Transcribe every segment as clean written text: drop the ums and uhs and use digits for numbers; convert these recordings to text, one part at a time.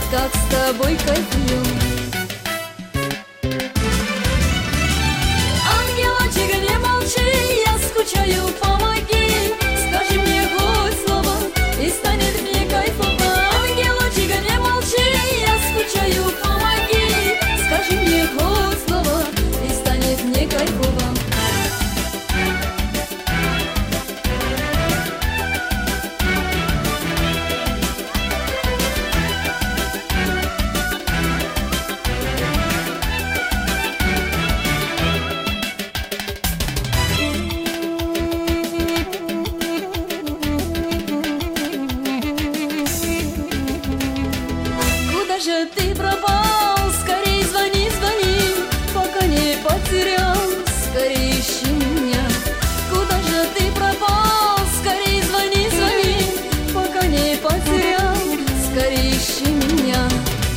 как с тобой кайфую. Ангелочек, не молчи, я скучаю, помоги. Скажи мне хоть слово, и станет мне кайфово. Ангелочек, не молчи, я скучаю, помоги. Скажи мне хоть слово, и станет мне кайфово. Куда же ты пропал? Скорей звони, звони, пока не потерял. Скорей ищи меня. Куда же ты пропал? Скорей звони, звони, пока не потерял. Скорей ищи меня.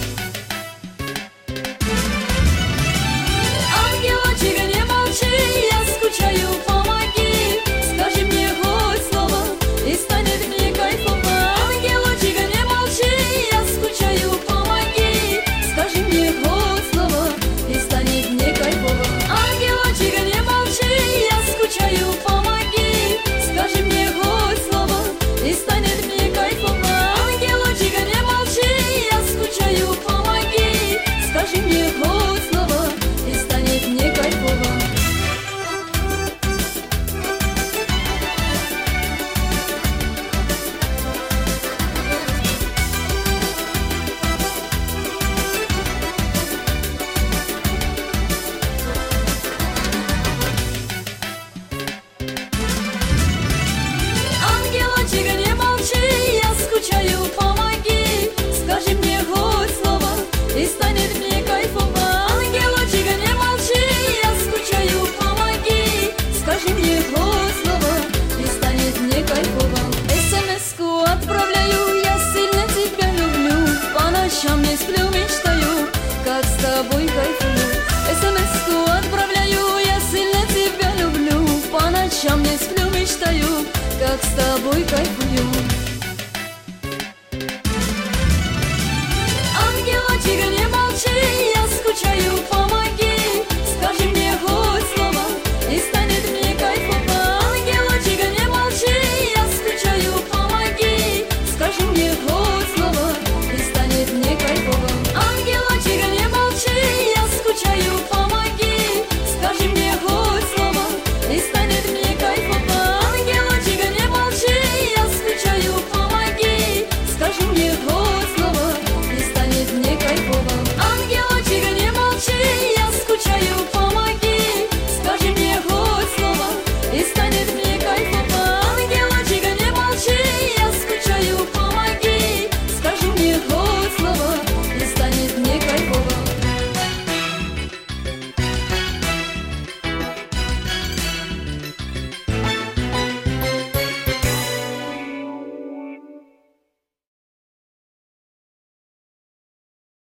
Ангелочек, не молчи, я скучаю, помоги. Скажи мне хоть слово, и станет мне кайфово. Ангелочек, не молчи, я скучаю, помоги. Скажи мне хоть слово, и станет мне кайфово. Ангелочек, не молчи, я скучаю, помоги. Скажи мне хоть слово, и станет мне кайфово. Ангелочек, не молчи, я скучаю, помоги. Скажи мне хоть слово, и станет мне кайфово. Ангелочек, не молчи, я скучаю, помоги. Скажи мне хоть слово, и станет мне кайфово. Ангелочек, не молчи, я скучаю, помоги. Скажи мне хоть слово, и станет мне кайфово. СМС-ку отправляю, я сильно тебя люблю. По ночам не сплю, мечтаю, как с тобой кайфую. СМС-ку отправляю, я сильно тебя люблю. По ночам не сплю, мечтаю, как с тобой кайфую.